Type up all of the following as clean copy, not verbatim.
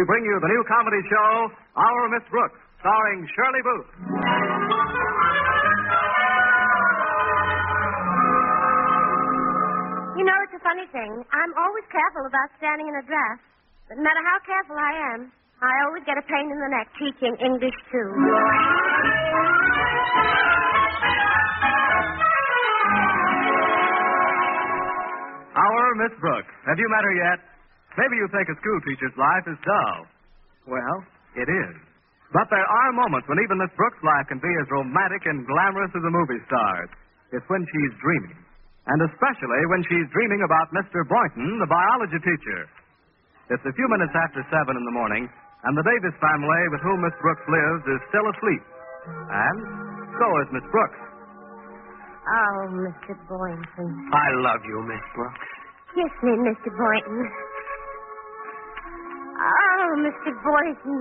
we bring you the new comedy show, Our Miss Brooks, starring Shirley Booth. You know, it's a funny thing. I'm always careful about standing in a dress. But no matter how careful I am, I always get a pain in the neck teaching English, too. Our Miss Brooks. Have you met her yet? Maybe you think a school teacher's life is dull. Well, it is. But there are moments when even Miss Brooks' life can be as romantic and glamorous as a movie star's. It's when she's dreaming. And especially when she's dreaming about Mr. Boynton, the biology teacher. It's a few minutes after 7 in the morning, and the Davis family with whom Miss Brooks lives is still asleep. And so is Miss Brooks. Oh, Mr. Boynton. I love you, Miss Brooks. Kiss me, Mr. Boynton. Oh, Mr. Boynton.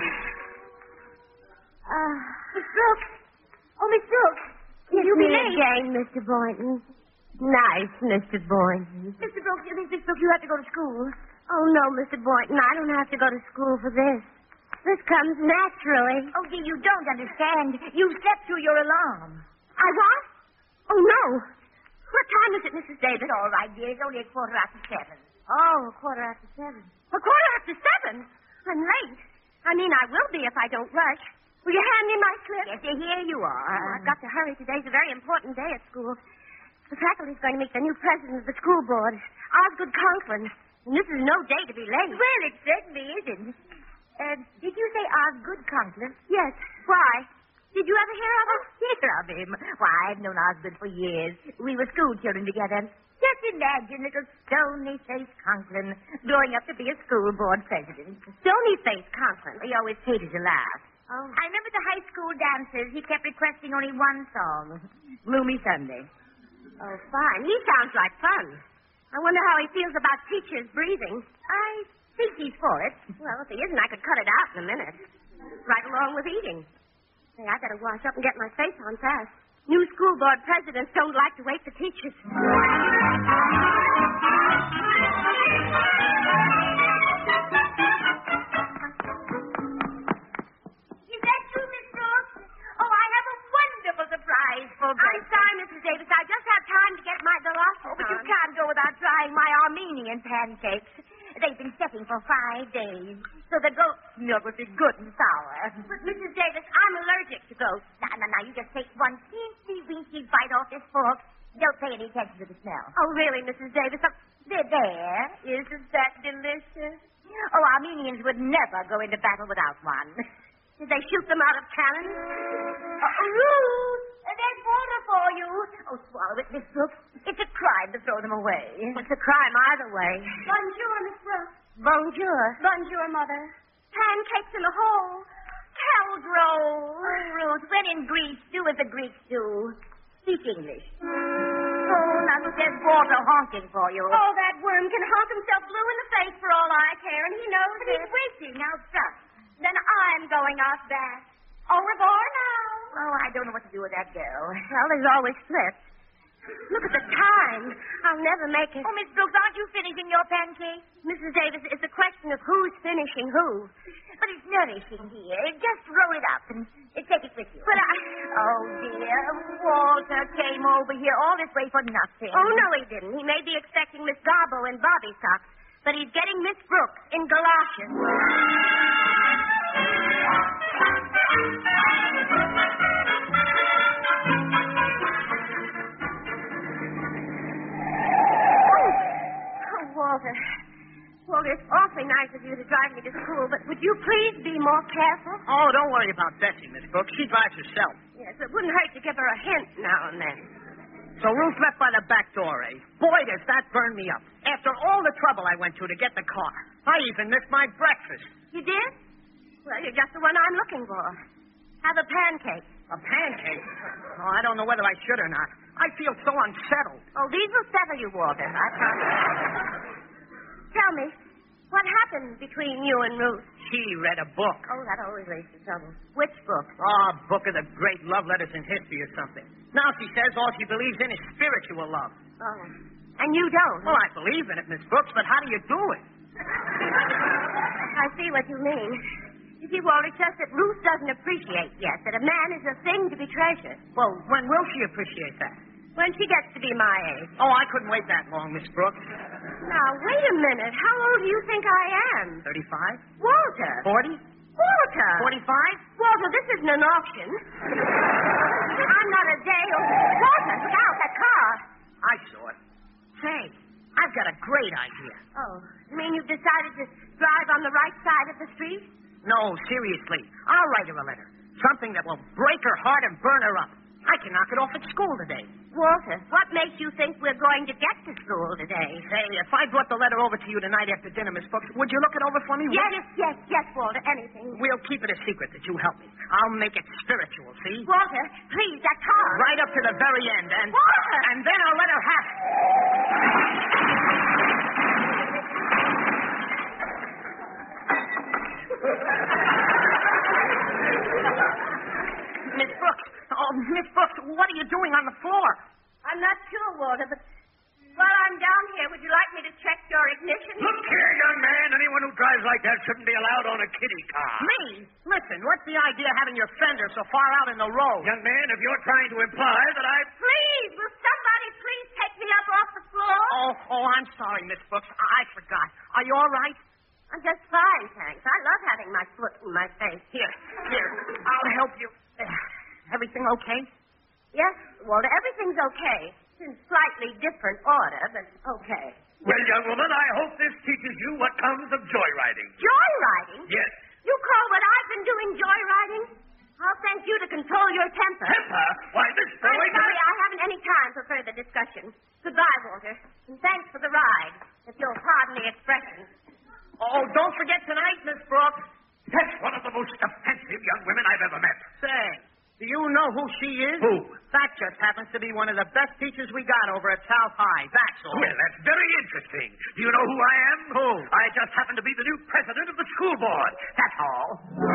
Miss Brooks. Oh, Miss Brooks. Kiss You'll me be late. again, Mr. Boynton. Nice, Mr. Boynton. Mr. Brooks, Miss Brooks, you have to go to school. Oh, no, Mr. Boynton, I don't have to go to school for this. This comes naturally. Oh, dear, you don't understand. You slept through your alarm. I what? Oh, no. What time is it, Mrs. Davis? It's all right, dear. It's only 7:15. Oh, 7:15. 7:15? I'm late. I mean, I will be if I don't rush. Will you hand me my slip? Yes, dear, here you are. Oh, I've got to hurry. Today's a very important day at school. The faculty's going to meet the new president of the school board, Osgood Conklin. And this is no day to be late. Well, it certainly isn't. Did you say Osgood Conklin? Yes. Why? Did you ever hear of him? Hear of him. Why, I've known Osgood for years. We were school children together. Just imagine little stony-faced Conklin growing up to be a school board president. Stony-faced Conklin. He always hated to laugh. Oh. I remember the high school dances. He kept requesting only one song, Gloomy Sunday. Oh, fine. He sounds like fun. I wonder how he feels about teachers breathing. I think he's for it. Well, if he isn't, I could cut it out in a minute. Right along with eating. Hey, I better wash up and get my face on fast. New school board presidents don't like to wait for teachers. Is that true, Miss Brooks? Oh, I have a wonderful surprise for I'm Grace. sorry, Mrs. Davis. I just have time to get my galoshes Oh, but you on. can't go without trying my Armenian pancakes. They've been setting for 5 days, so the goat's milk will be good and sour. But, Mrs. Davis, I'm allergic to goats. Now, you just take one teensy-weensy bite off this fork. Don't pay any attention to the smell. Oh, really, Mrs. Davis? There. Isn't that delicious? Oh, Armenians would never go into battle without one. Did they shoot them out of cannons? Ruth! There's water for you. Oh, swallow it, Miss Brooks. It's a crime to throw them away. It's a crime either way. Bonjour, Miss Brooks. Bonjour. Bonjour, Mother. Pancakes in a hole. Cow's roll. Oh, Ruth, when in Greece, do as the Greeks do. Speak English. Oh, now look, there's water honking for you. Oh, that worm can honk himself blue in the face for all I care, and he knows But it. he's waiting outside. Then I'm going out back. Au revoir now. Oh, I don't know what to do with that girl. Well, there's always slips. Look at the time. I'll never make it. Oh, Miss Brooks, aren't you finishing your pancake? Mrs. Davis, it's a question of who's finishing who. But it's nourishing here. Just roll it up and take it with you. But I... Oh, dear. Walter came over here all this way for nothing. Oh, no, he didn't. He may be expecting Miss Garbo in bobby socks, but he's getting Miss Brooks in galoshes. Walter. Walter, it's awfully nice of you to drive me to school, but would you please be more careful? Oh, don't worry about Bessie, Miss Brooks. She drives herself. Yes, it wouldn't hurt to give her a hint now and then. So Ruth left by the back door, eh? Boy, does that burn me up. After all the trouble I went to get the car. I even missed my breakfast. You did? Well, you're just the one I'm looking for. Have a pancake. A pancake? Oh, I don't know whether I should or not. I feel so unsettled. Oh, these will settle you, Walter. I promise. Tell me, what happened between you and Ruth? She read a book. Oh, that always leads to trouble. Which book? Oh, a book of the great love letters in history or something. Now she says all she believes in is spiritual love. Oh. And you don't? Well, I believe in it, Miss Brooks, but how do you do it? I see what you mean. You see, Walter, it's just that Ruth doesn't appreciate yet that a man is a thing to be treasured. Well, when will she appreciate that? When she gets to be my age. Oh, I couldn't wait that long, Miss Brooks. Now, wait a minute. How old do you think I am? 35? Walter. 40? Walter. 45? Walter, this isn't an auction. I'm not a day old. Walter, look out, that car. I saw it. Say, I've got a great idea. Oh, you mean you've decided to drive on the right side of the street? No, seriously. I'll write her a letter. Something that will break her heart and burn her up. I can knock it off at school today. Walter, what makes you think we're going to get to school today? Say, if I brought the letter over to you tonight after dinner, Miss Brooks, would you look it over for me? Yes, Walter, anything. We'll keep it a secret that you help me. I'll make it spiritual, see? Walter, please, that car. Right up to the very end, and... Walter! And then I'll let her have it. Miss Brooks. Oh, Miss Brooks, what are you doing on the floor? I'm not sure, Walter, but while I'm down here, would you like me to check your ignition? Look here, young man. Anyone who drives like that shouldn't be allowed on a kiddie car. Me? Listen, what's the idea of having your fender so far out in the road? Young man, if you're trying to imply that I... Please, will somebody please take me up off the floor? Oh, I'm sorry, Miss Brooks. I forgot. Are you all right? I'm just fine, thanks. I love having my foot in my face. Here. I'll help you. Everything okay? Yes, Walter, everything's okay. It's in slightly different order, but okay. Well, young woman, I hope this teaches you what comes of joyriding. Joyriding? Yes. You call what I've been doing joyriding? I'll thank you to control your temper. Temper? Why, this boy... I'm sorry, I haven't any time for further discussion. Goodbye, Walter. And thanks for the ride, if you'll pardon the expression. Oh, don't forget tonight, Miss Brooks. That's one of the most offensive young women I've ever met. Say, do you know who she is? Who? That just happens to be one of the best teachers we got over at South High. That's all. Well, that's very interesting. Do you know who I am? Who? I just happen to be the new president of the school board. That's all.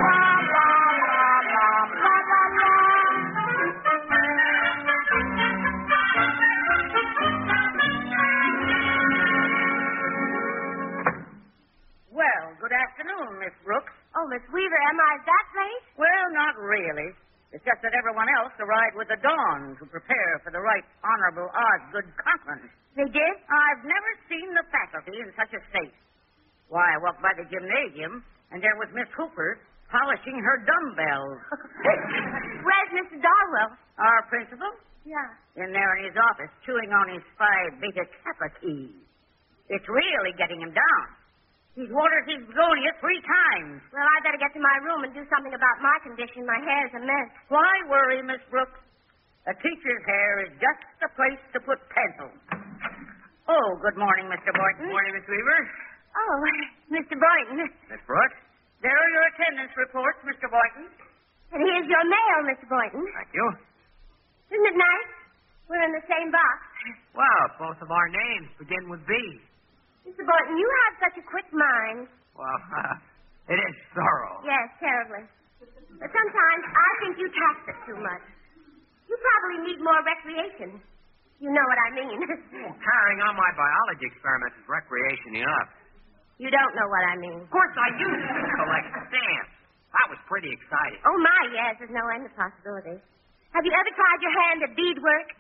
Well, good afternoon, Miss Brooks. Oh, Miss Weaver, am I that late? Well, not really. It's just that everyone else arrived with the dawn to prepare for the Right Honorable Osgood Conklin. They did? I've never seen the faculty in such a state. Why, I walked by the gymnasium, and there was Miss Hooper polishing her dumbbells. Where's Mr. Darwell? Our principal? Yeah. In there in his office, chewing on his Phi Beta Kappa keys. It's really getting him down. He's watered his begonia 3 times. Well, I better get to my room and do something about my condition. My hair's a mess. Why worry, Miss Brooks? A teacher's hair is just the place to put pencils. Oh, good morning, Mr. Boynton. Morning, Miss Weaver. Oh, Mr. Boynton. Miss Brooks. There are your attendance reports, Mr. Boynton. And here's your mail, Mr. Boynton. Thank you. Isn't it nice? We're in the same box. Well, both of our names begin with B. Mr. Boynton, you have such a quick mind. Well, it is thorough. Yes, terribly. But sometimes I think you tax it too much. You probably need more recreation. You know what I mean. Carrying on my biology experiments is recreation enough. You don't know what I mean. Of course, I used to collect stamps. That was pretty exciting. Oh, my, yes. There's no end of possibilities. Have you ever tried your hand at beadwork?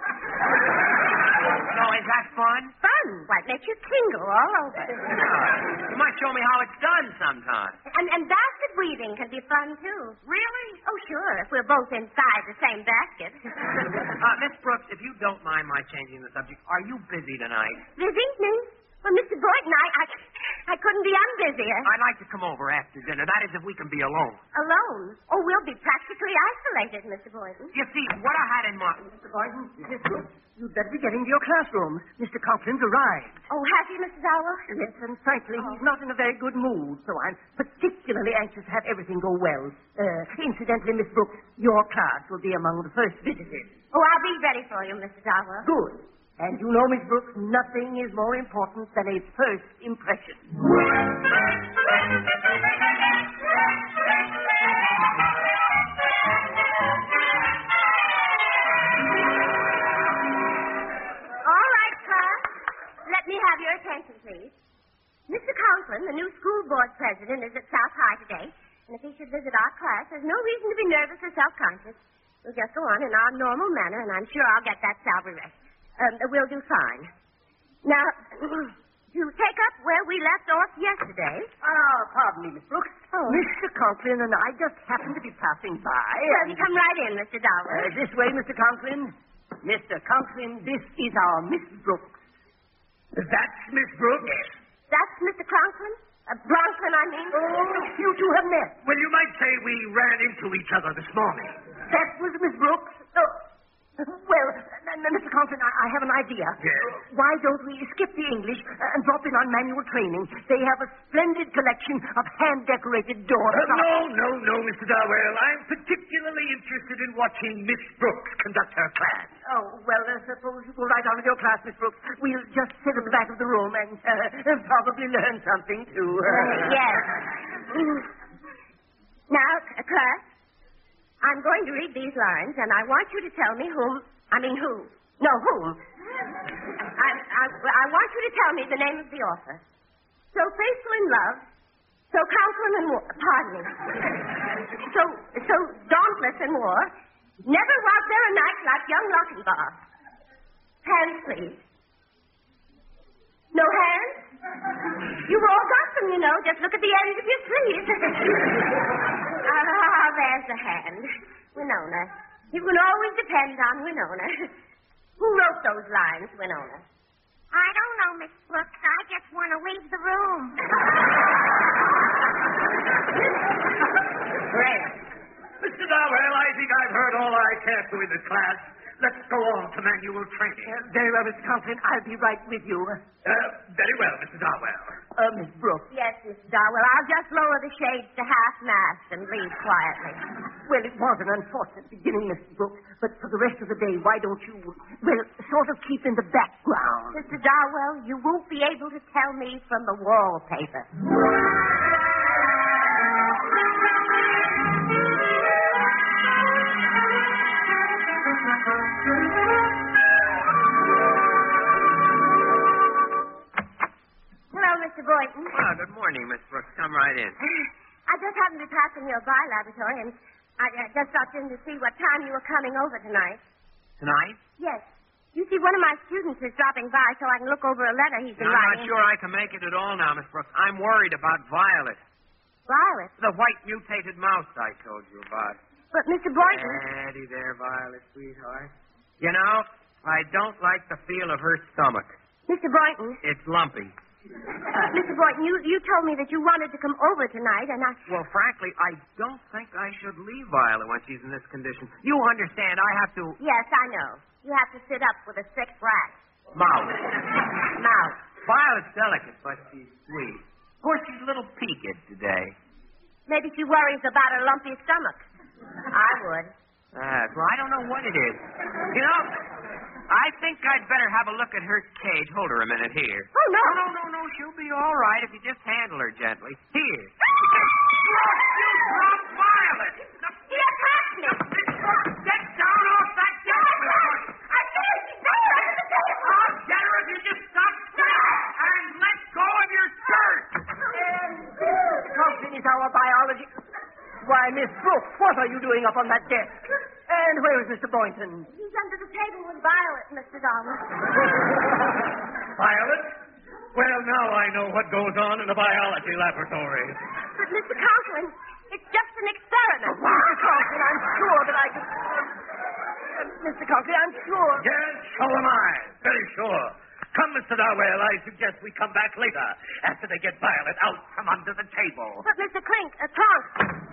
So, is that fun? Fun. Why, it makes you tingle all over. You might show me how it's done sometime. And basket weaving can be fun, too. Really? Oh, sure, if we're both inside the same basket. Miss Brooks, if you don't mind my changing the subject, are you busy tonight? Busy? Me? Well, Mr. Boynton, I couldn't be unbusier. I'd like to come over after dinner. That is, if we can be alone. Alone? Oh, we'll be practically isolated, Mr. Boynton. You see, what I had in mind... Mr. Boynton, Miss Brooks, you'd better be getting to your classroom. Mr. Conklin's arrived. Oh, has he, Mrs. Owl? Yes, and frankly, he's not in a very good mood, so I'm particularly anxious to have everything go well. Incidentally, Miss Brooks, your class will be among the first visitors. Oh, I'll be ready for you, Mrs. Owl. Good. And you know, Miss Brooks, nothing is more important than a first impression. All right, class. Let me have your attention, please. Mr. Conklin, the new school board president, president is at South High today, and if he should visit our class, there's no reason to be nervous or self-conscious. We'll just go on in our normal manner, and I'm sure I'll get that salary raise. We'll do fine. Now, to take up where we left off yesterday. Pardon me, Miss Brooks. Oh. Mr. Conklin and I just happened to be passing by. Well, come right in, Mr. Darwin. This way, Mr. Conklin. Mr. Conklin, this is our Miss Brooks. That's Miss Brooks? That's Mr. Conklin? Bronklin, I mean. Oh, you two have met. Well, you might say we ran into each other this morning. That was Miss Brooks? Oh. Well, Mr. Conklin, I have an idea. Yes? Why don't we skip the English and drop in on manual training? They have a splendid collection of hand-decorated doors. No, Mr. Darwell. I'm particularly interested in watching Miss Brooks conduct her class. Oh, well, suppose you go right on with your class, Miss Brooks. We'll just sit at the back of the room and probably learn something, too. Yes. Now, class, I'm going to read these lines, and I want you to tell me whom. I want you to tell me the name of the author. So faithful in love, so Conklin in war. Pardon me. So dauntless in war. Never was there a knight like young Lochinvar. Hands, please. No hands? You've all got them, you know. Just look at the ends of your sleeves. There's the hand. Winona. You can always depend on Winona. Who wrote those lines, Winona? I don't know, Miss Brooks. I just want to leave the room. Great. Mr. Darwell, I think I've heard all I care to in this class. Let's go on to manual training. Very well, Mr. Conklin. I'll be right with you. Very well, Mr. Darwell. Miss Brooks. Yes, Mr. Darwell. I'll just lower the shades to half-mast and leave quietly. Well, it was an unfortunate beginning, Miss Brooks, but for the rest of the day, why don't you, sort of keep in the background? Mr. Darwell, you won't be able to tell me from the wallpaper. Hello, Mr. Boynton. Well, good morning, Miss Brooks. Come right in. I just happened to be passing your laboratory, and I just stopped in to see what time you were coming over tonight. Tonight? Yes. You see, one of my students is dropping by so I can look over a letter he's been I'm writing. not sure I can make it at all now, Miss Brooks. I'm worried about Violet. Violet? The white mutated mouse I told you about. But, Mr. Boynton... Steady there, Violet, sweetheart. You know, I don't like the feel of her stomach. Mr. Boynton... It's lumpy. Mr. Boynton, you told me that you wanted to come over tonight, and I... Well, frankly, I don't think I should leave Violet when she's in this condition. You understand, I have to... Yes, I know. You have to sit up with a sick rat. Mouse. Mouse. Violet's delicate, but she's sweet. Of course, she's a little peaked today. Maybe she worries about her lumpy stomach. I would. Well, I don't know what it is. You know, I think I'd better have a look at her cage. Hold her a minute here. Oh, no. No. She'll be all right if you just handle her gently. Here. You dropped Violet. He attacked me. Get down off that desk. I can't. She's there under the table. I'll get her if you just stop and let go of your shirt. Mr. Conklin is our biology... Why, Miss Brooks, what are you doing up on that desk? And where is Mr. Boynton? He's under the table with Violet, Mr. Darwin. Violet? Well, now I know what goes on in the biology laboratory. But, Mr. Conklin, it's just an experiment. Mr. Conklin, I'm sure that I can... Mr. Conklin, I'm sure... Yes, so am I. Very sure. Come, Mr. Darwell, I suggest we come back later after they get Violet out from under the table. But, Mr. Clink, Clonk.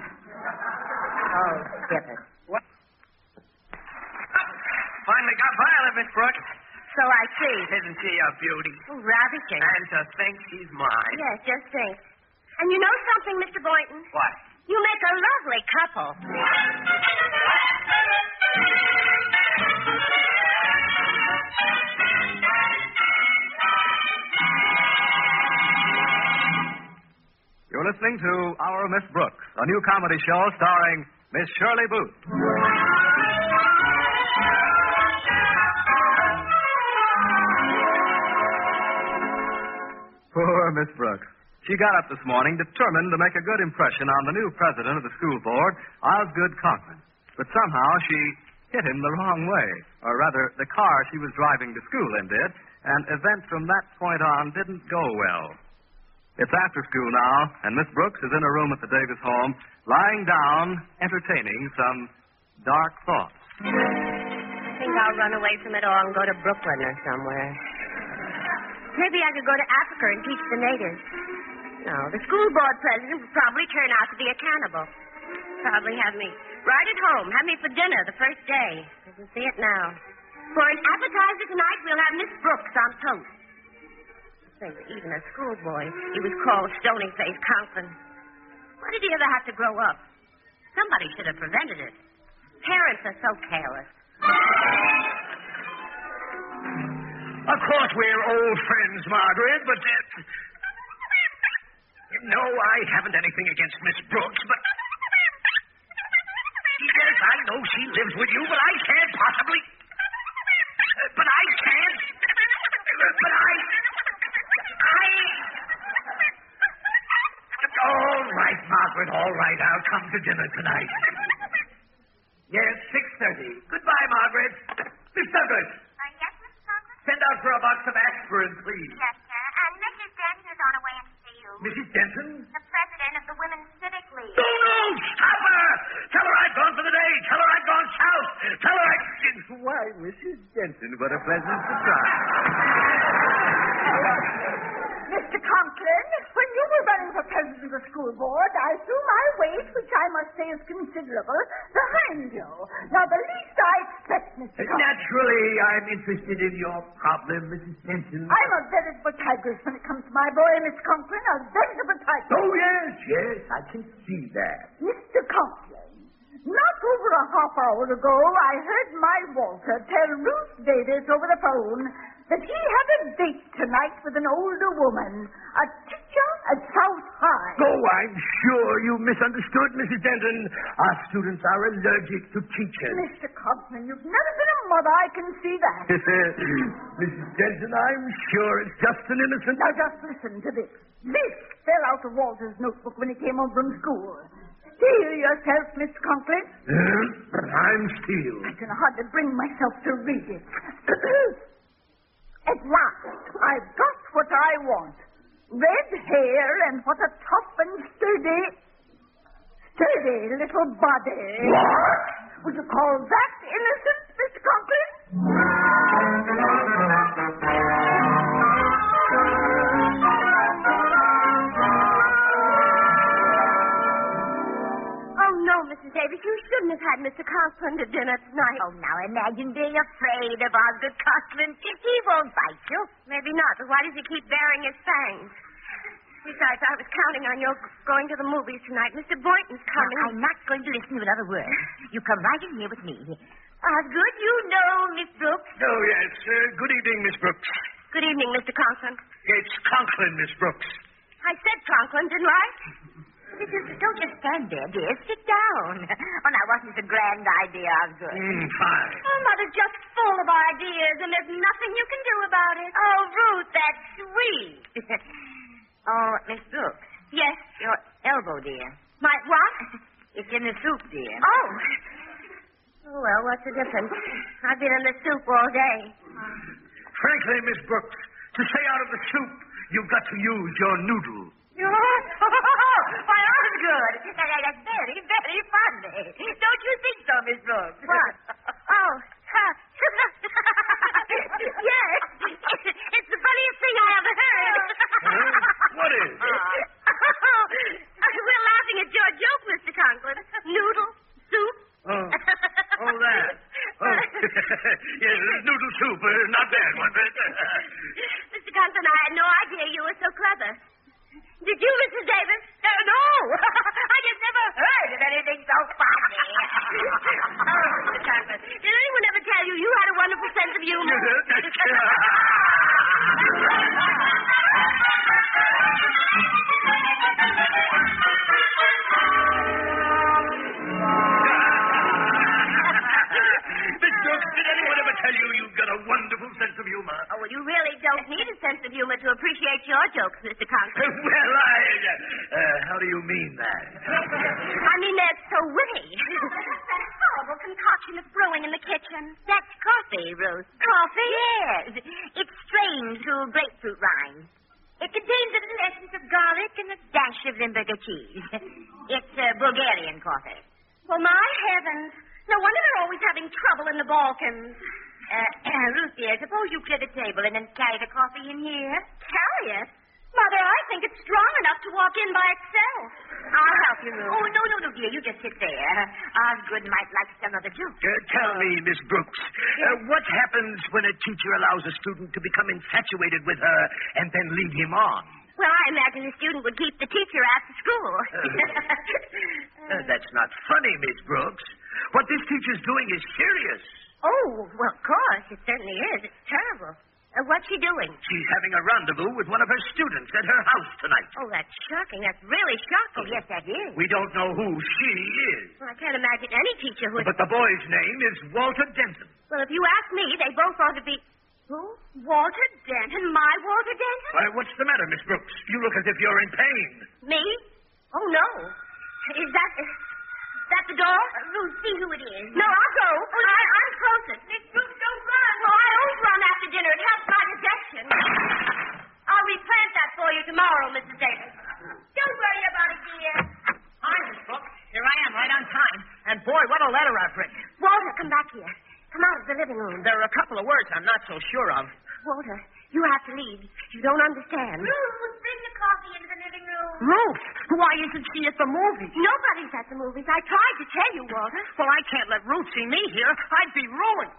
Oh, skip it. What? Finally got Violet, Miss Brooks. So I see. Isn't she a beauty? Oh, ravishing. And to think she's mine. Yes, just think. And you know something, Mr. Boynton? What? You make a lovely couple. You're listening to Our Miss Brooks, a new comedy show starring Miss Shirley Booth. Poor Miss Brooks. She got up this morning determined to make a good impression on the new president of the school board, Osgood Conklin. But somehow she hit him the wrong way. Or rather, the car she was driving to school in did, and events from that point on didn't go well. It's after school now, and Miss Brooks is in a room at the Davis home, lying down, entertaining some dark thoughts. I think I'll run away from it all and go to Brooklyn or somewhere. Maybe I could go to Africa and teach the natives. No, the school board president would probably turn out to be a cannibal. Probably have me right at home, have me for dinner the first day. I can see it now. For an appetizer tonight, we'll have Miss Brooks on toast. Say, even a schoolboy, he was called Stony-Faced Conklin. Why did he ever have to grow up? Somebody should have prevented it. Parents are so careless. Of course, we're old friends, Margaret, but... no, I haven't anything against Miss Brooks, but... yes, I know she lives with you, but I can't possibly... but I can't... but I... All right, Margaret, all right. I'll come to dinner tonight. Yes, 6:30. Goodbye, Margaret. Miss Douglas. Yes, Mr. Conklin? Send out for a box of aspirin, please. Yes, sir. And Mrs. Denton is on her way in to see you. Mrs. Denton? The president of the Women's Civic League. No, stop her! Tell her I've gone for the day. Tell her I've gone south. Tell her I... Why, Mrs. Denton, what a pleasant surprise. Mr. Conklin, when you were running for president of the school board, I threw my weight, which I must say is considerable, behind you. Now, the least I expect, Mr. Conklin... Naturally, I'm interested in your problem, Mrs. Denton. I'm a veritable tigress when it comes to my boy, Miss Conklin, a veritable tigress. Oh, yes, I can see that. Mr. Conklin, not over a half hour ago, I heard my Walter tell Ruth Davis over the phone that he had a date tonight with an older woman, a teacher at South High. Oh, I'm sure you misunderstood, Mrs. Denton. Our students are allergic to teachers. Mr. Conklin, you've never been a mother, I can see that. Mrs. Denton, I'm sure it's just an innocent... Now, just listen to this. This fell out of Walter's notebook when he came home from school. Steel yourself, Miss Conklin. I'm Steel. I can hardly bring myself to read it. At last, I've got what I want. Red hair and what a tough and sturdy little body. What? Would you call that innocent, Mr. Conklin? Mrs. Davis, you shouldn't have had Mr. Conklin to dinner tonight. Oh, now imagine being afraid of Osgood Conklin. He won't bite you. Maybe not, but why does he keep baring his fangs? Besides, I was counting on your going to the movies tonight. Mr. Boynton's coming. Now, I'm not going to listen to another word. You come right in here with me. Osgood, you know Miss Brooks. Oh, yes. Good evening, Miss Brooks. Good evening, Mr. Conklin. It's Conklin, Miss Brooks. I said Conklin, didn't I? Don't just stand there, dear. Sit down. Oh, now, wasn't it a grand idea, Osgood? Fine. Oh, Mother's just full of ideas, and there's nothing you can do about it. Oh, Ruth, that's sweet. Oh, Miss Brooks. Yes? Your elbow, dear. My what? It's in the soup, dear. Oh. Oh, well, what's the difference? I've been in the soup all day. Frankly, Miss Brooks, to stay out of the soup, you've got to use your noodle. Why, Osgood, that's very, very funny. Don't you think so, Miss Brooks? What? Oh, yes. It's the funniest thing I ever heard. What is? We're laughing at your joke, Mr. Conklin. Noodle, soup. Oh, that. Oh, yes, noodle soup. Not bad, was it? Mr. Conklin, I had no idea you were so clever. Did you, Mrs. Davis? No. I just never heard of anything so funny. Oh, Mr. Conklin. humor. Oh, well, you really don't need a sense of humor to appreciate your jokes, Mr. Conklin. Well, how do you mean that? I mean, they're so witty. That horrible concoction that's brewing in the kitchen. That's coffee, Ruth. Coffee? Yes. It's strained through grapefruit rind. It contains a little essence of garlic and a dash of Limburger cheese. It's Bulgarian coffee. Well, my heavens. No wonder they're always having trouble in the Balkans. Ruth, dear, suppose you clear the table and then carry the coffee in here. Carry it? Mother, I think it's strong enough to walk in by itself. I'll help you, Ruth. Oh, no, dear. You just sit there. Osgood might like another juice. Tell me, Miss Brooks, what happens when a teacher allows a student to become infatuated with her and then lead him on? Well, I imagine the student would keep the teacher after school. That's not funny, Miss Brooks. What this teacher's doing is serious. Oh, well, of course. It certainly is. It's terrible. What's she doing? She's having a rendezvous with one of her students at her house tonight. Oh, that's shocking. That's really shocking. Oh, yes, that is. We don't know who she is. Well, I can't imagine any teacher who... But the boy's name is Walter Denton. Well, if you ask me, they both ought to be... Who? Walter Denton? My Walter Denton? Why, what's the matter, Miss Brooks? You look as if you're in pain. Me? Oh, no. Is that the door? Ruth, see who it is. No, I'll go. I'm closest. Miss Brooks, don't run. Well, I always run after dinner. It helps my digestion. I'll replant that for you tomorrow, Mrs. Davis. Don't worry about it, dear. Hi, Miss Brooks. Here I am, right on time. And boy, what a letter I've written. Walter, come back here. Come out of the living room. There are a couple of words I'm not so sure of. Walter, you have to leave. You don't understand. Ruth, bring the coffee into the living room. Ruth, why isn't she at the movies? Nobody's at the movies. I tried to tell you, Walter. Well, I can't let Ruth see me here. I'd be ruined.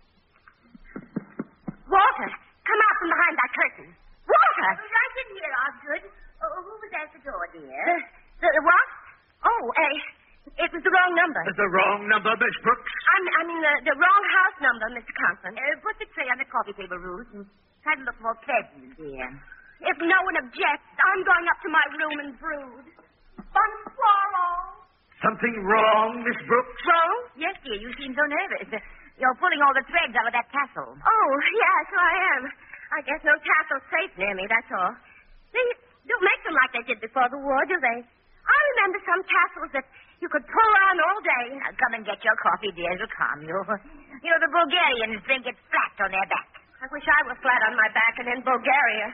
Walter, come out from behind that curtain. Walter! Right in here, Osgood. Who was at the door, dear? The what? Oh, it was the wrong number. The wrong number, Miss Brooks? I mean, the wrong house number, Mr. Conklin. Put the tray on the coffee table, Ruth, and try to look more pleasant, dear. If no one objects, I'm going up to my room and brood. Bonsoir, all. Something wrong, Miss Brooks? Wrong? Yes, dear, you seem so nervous. You're pulling all the threads out of that tassel. Oh, yes, I am. I guess no tassel's safe near me, that's all. They don't make them like they did before the war, do they? I remember some tassels that you could pull around all day. Now, come and get your coffee, dear. It'll calm you. You know, the Bulgarians drink it flat on their back. I wish I was flat on my back and in Bulgaria.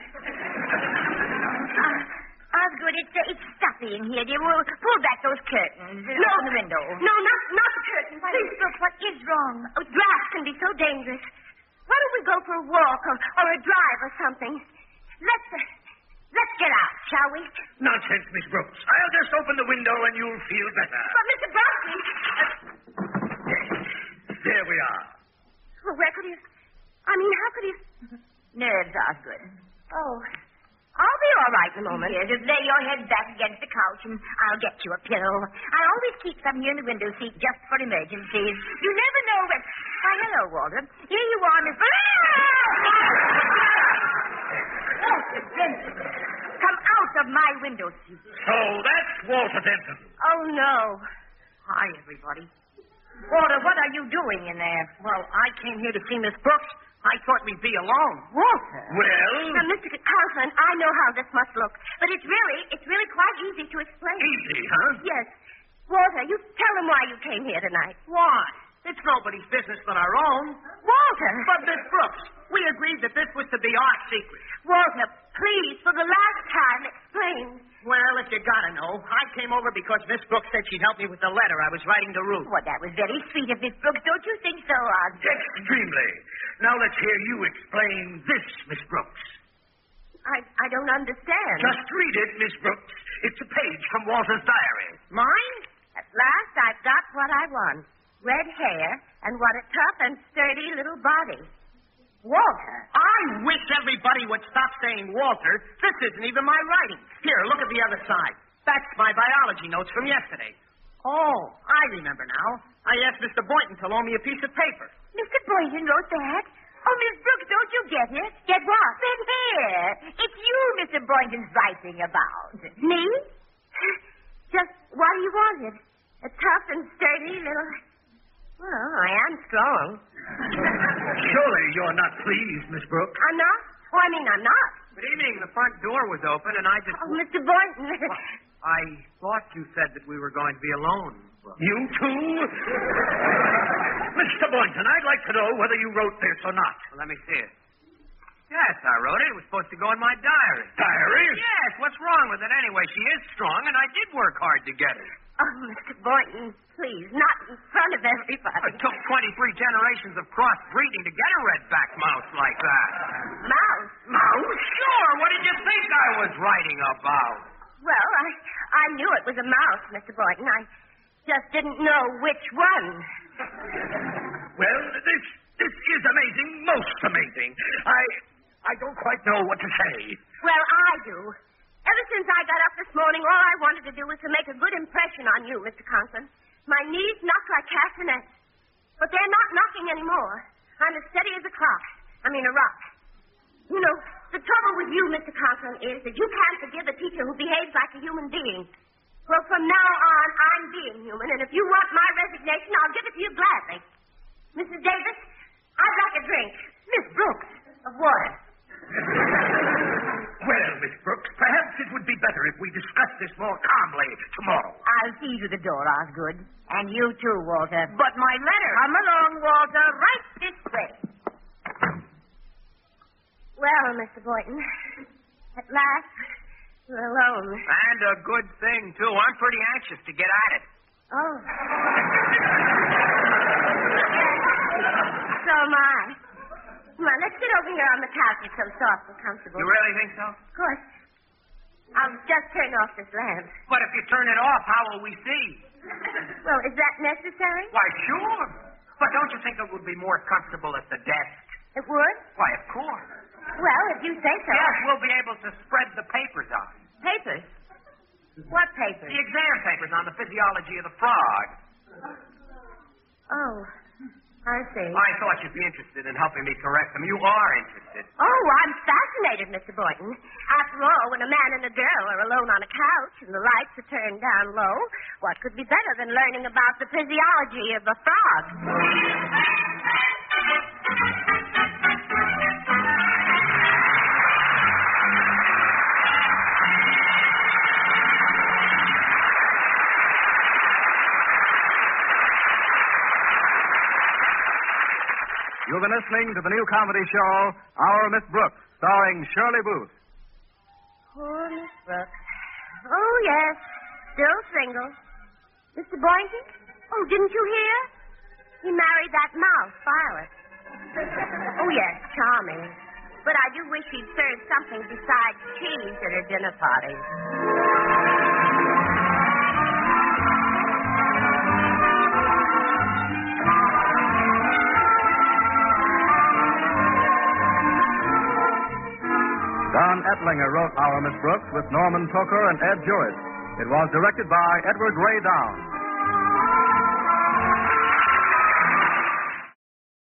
Osgood, it's stuffy in here, dear. We'll pull back those curtains. No. Open the window. No, not the curtain. Please, Brooke, what is wrong? Oh, drafts can be so dangerous. Why don't we go for a walk or a drive or something? Let's get out, shall we? Nonsense, Miss Brooks. I'll just open the window and you'll feel better. But, Mr. Brodsky... Yes. There we are. Well, where could he... I mean, how could he... Nerves, Osgood. Oh, I'll be all right in a moment. Here, just lay your head back against the couch and I'll get you a pillow. I always keep some here in the window seat just for emergencies. You never know when... Why, hello, Walter. Here you are, Miss... Walter Denton. Come out of my window seat. So that's Walter Denton. Oh, no. Hi, everybody. Walter, what are you doing in there? Well, I came here to see Miss Brooks. I thought we'd be alone. Walter? Well, Now, Mr. Conklin, I know how this must look, but it's really quite easy to explain. easy, huh? Yes. Walter, you tell him why you came here tonight. Why? It's nobody's business but our own. Walter! But, Miss Brooks, we agreed that this was to be our secret. Walter, please, for the last time, explain. Well, if you gotta know, I came over because Miss Brooks said she'd help me with the letter I was writing to Ruth. Well, that was very sweet of Miss Brooks. Don't you think so, Osgood? Extremely. Now let's hear you explain this, Miss Brooks. I don't understand. Just read it, Miss Brooks. It's a page from Walter's diary. Mine? At last, I've got what I want. Red hair and what a tough and sturdy little body. Walter. I wish everybody would stop saying Walter. This isn't even my writing. Here, look at the other side. That's my biology notes from yesterday. Oh, I remember now. I asked Mr. Boynton to loan me a piece of paper. Mr. Boynton wrote that? Oh, Miss Brooks, don't you get it? Get what? Red hair. It's you Mr. Boynton's writing about. Me? Just what do you want? A tough and sturdy little... Well, I am strong. Surely you're not pleased, Miss Brooks. I'm not? Oh, I mean, I'm not. Good evening. The front door was open, and I just... Oh, Mr. Boynton. I thought you said that we were going to be alone. You too? Mr. Boynton, I'd like to know whether you wrote this or not. Well, let me see it. Yes, I wrote it. It was supposed to go in my diary. Diary? Yes, what's wrong with it anyway? She is strong, and I did work hard to get it. Oh, Mr. Boynton, please, not in front of everybody. It took 23 generations of crossbreeding to get a red-back mouse like that. Mouse? Mouse? Sure. What did you think I was writing about? Well, I knew it was a mouse, Mr. Boynton. I just didn't know which one. Well, this is amazing, most amazing. I don't quite know what to say. Well, I do. Ever since I got up this morning, all I wanted to do was to make a good impression on you, Mr. Conklin. My knees knock like castanets. But they're not knocking anymore. I'm as steady as a rock. You know, the trouble with you, Mr. Conklin, is that you can't forgive a teacher who behaves like a human being. Well, from now on, I'm being human, and if you want my resignation, I'll give it to you gladly. Mrs. Davis, I'd like a drink. Miss Brooks. Of water. Well, Miss Brooks, perhaps it would be better if we discussed this more calmly tomorrow. I'll see you to the door, Osgood. And you too, Walter. But my letter... Come along, Walter. Right this way. Well, Mr. Boynton, at last, we're alone. And a good thing, too. I'm pretty anxious to get at it. Oh. So am I. Come on, let's sit over here on the couch. It's so soft and comfortable. You really think so? Of course. I'll just turn off this lamp. But if you turn it off, how will we see? Well, is that necessary? Why, sure. But don't you think it would be more comfortable at the desk? It would? Why, of course. Well, if you say so. Yes, we'll be able to spread the papers out. Papers? What papers? The exam papers on the physiology of the frog. Oh, I see. I thought you'd be interested in helping me correct them. You are interested. Oh, I'm fascinated, Mr. Boynton. After all, when a man and a girl are alone on a couch and the lights are turned down low, what could be better than learning about the physiology of a frog? You've been listening to the new comedy show, Our Miss Brooks, starring Shirley Booth. Poor Miss Brooks. Oh, yes. Still single. Mr. Boynton? Oh, didn't you hear? He married that mouse, Violet. Oh, yes, charming. But I do wish he'd serve something besides cheese at a dinner party. Don Ettlinger wrote Our Miss Brooks with Norman Tooker and Ed Jewett. It was directed by Edward Ray Downs.